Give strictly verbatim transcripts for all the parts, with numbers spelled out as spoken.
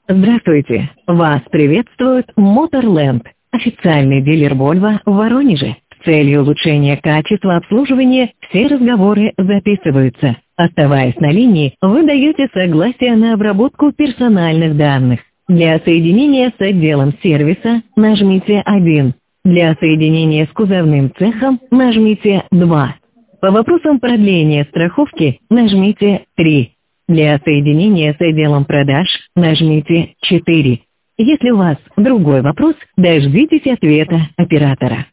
Здравствуйте! Вас приветствует Моторленд, официальный дилер Volvo в Воронеже. С целью улучшения качества обслуживания все разговоры записываются. Оставаясь на линии, вы даете согласие на обработку персональных данных. Для соединения с отделом сервиса нажмите один. Для соединения с кузовным цехом нажмите два. По вопросам продления страховки нажмите три. Для соединения с отделом продаж нажмите четыре. Если у вас другой вопрос, дождитесь ответа оператора.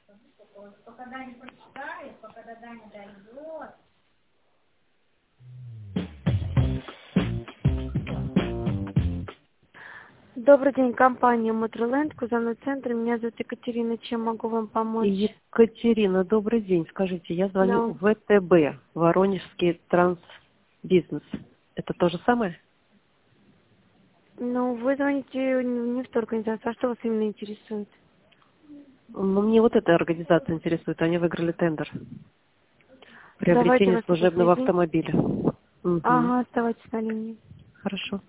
Добрый день, компания Motorland, кузовной центр. Меня зовут Екатерина. Чем могу вам помочь? Екатерина, добрый день. Скажите, я звоню Да. в ВТБ, Воронежский трансбизнес. Это то же самое? Ну, вы звоните не в ту организацию. А что вас именно интересует? Ну, мне вот эта организация интересует. Они выиграли тендер. Давайте Приобретение вас служебного соединим. автомобиля. Угу. Ага, оставайтесь на линии. Хорошо.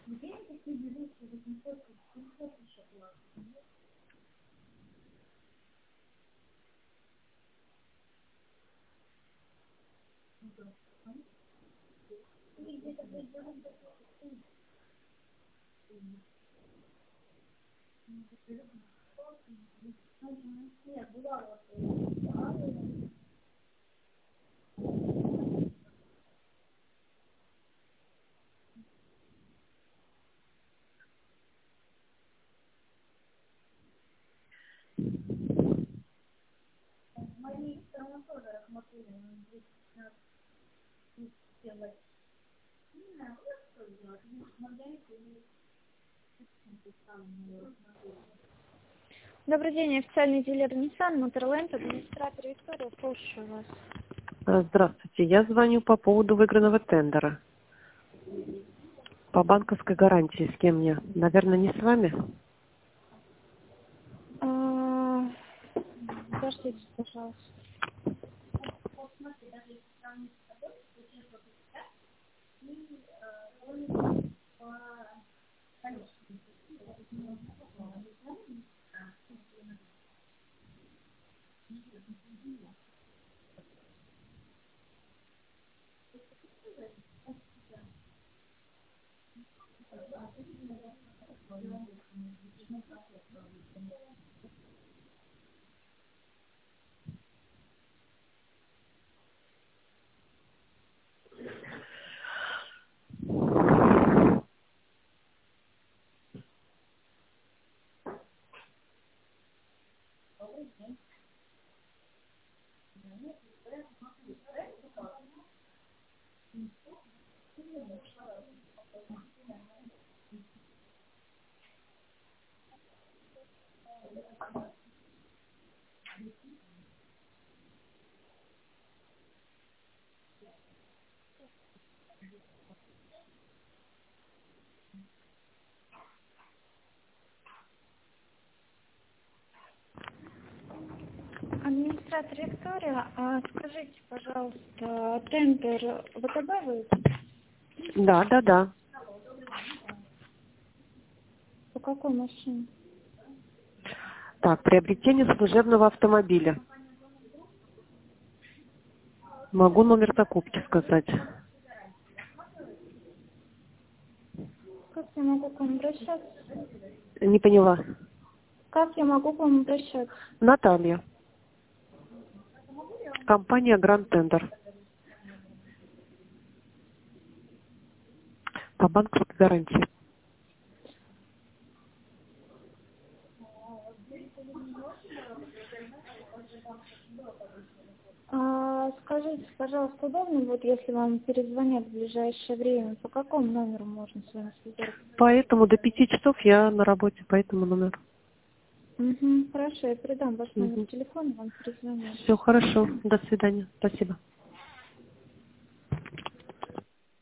Добрый день, официальный дилер Nissan, Motorland, администратор Виктория, слушаю вас. А, Здравствуйте. Я звоню по поводу выигранного тендера. По банковской гарантии. С кем мне? Наверное, не с вами? А, Подождите, пожалуйста. Администратор Виктория, а скажите, пожалуйста, тендер ВТБ вы Да, да, да. по какой машине? Так, приобретение служебного автомобиля. Могу номер закупки сказать. Как я могу к вам обращаться? Не поняла. Как я могу к вам обращаться? Наталья. Компания Гранд Тендер. По банковской гарантии. А, скажите, пожалуйста, удобно будет, если вам перезвонят в ближайшее время? По какому номеру можно с вами связаться? Поэтому до пяти часов я на работе, по этому номеру. Угу, хорошо, я передам ваш номер Угу. телефона, вам перезвонят. Все хорошо. До свидания. Спасибо.